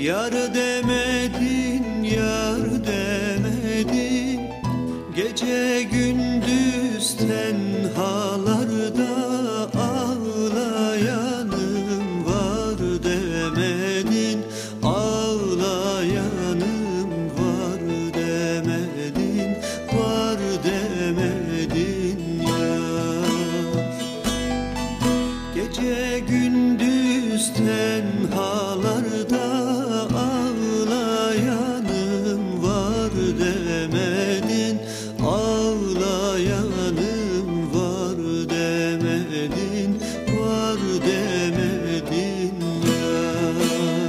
Yar demedin, yar demedin. Gece gündüz tenhalarda ağlayanım var demedin. Ağlayanım var demedin, var demedin yar. Gece gündüz tenhalarda ağlayanım var demedin. Ağlayanım var demedin, var demedin yar.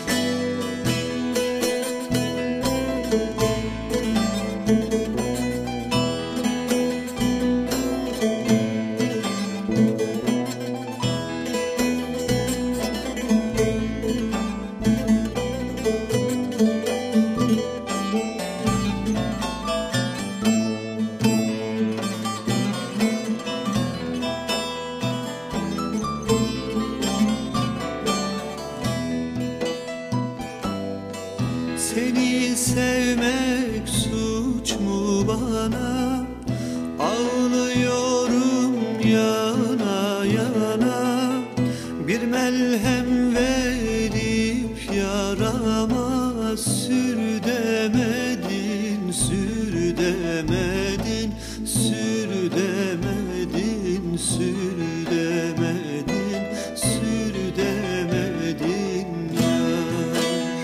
Seni sevmek suç mu bana? Ağlıyorum yana yana. Bir melhem verip yarama sür demedin, sür demedin, sür demedin, sür demedin, sür demedin yar.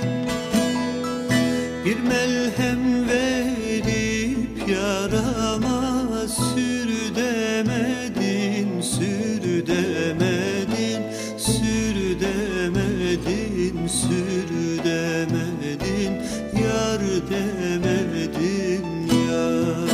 Bir melhem verip yarama sür demedin, sür demedin, sür demedin, sür demedin, yar demedin yar.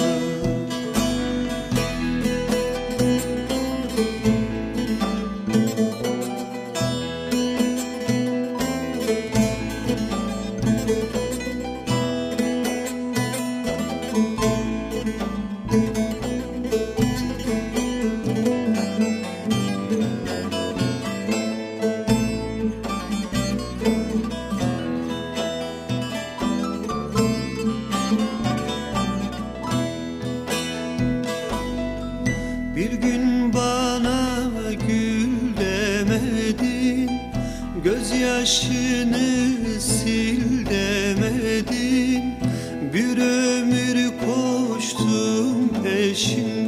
Bir gün bana gül demedin, gözyaşını sil demedin. Bir ömür koştum peşinden,